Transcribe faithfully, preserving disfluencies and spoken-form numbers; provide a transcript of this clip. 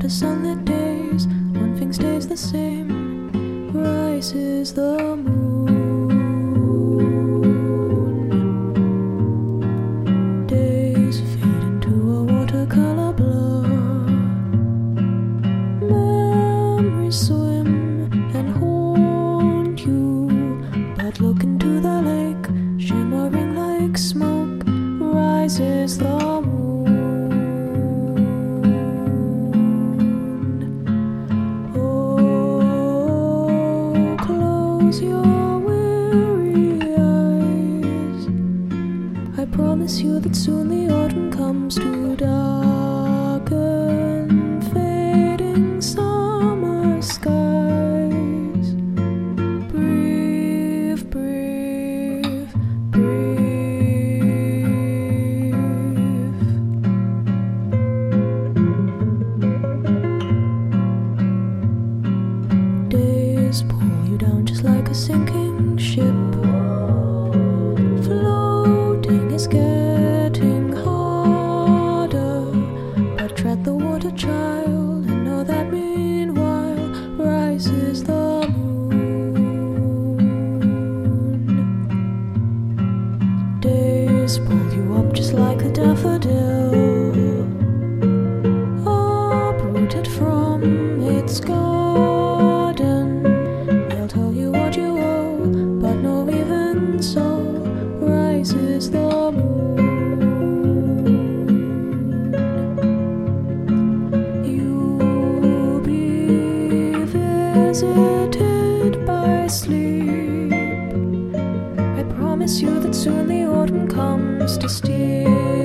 after sunlit days, one thing stays the same. Rises the moon. Days fade into a watercolor blur. Memories swim and haunt you, but look into the lake, shimmering like smoke. Rises the moon. Oh, close your weary eyes. I promise you that soon the autumn comes to darken fading summer skies. Breathe, breathe, breathe. Days pull you down just like a sinking ship. Floating is getting harder, but tread the water, child, and know that meanwhile rises the moon. Days pull you up just like a daffodil, uprooted from its garden. They'll tell you what you owe, but no, even so, rises the moon. You'll be visited by sleep. I promise you that soon the autumn comes to steal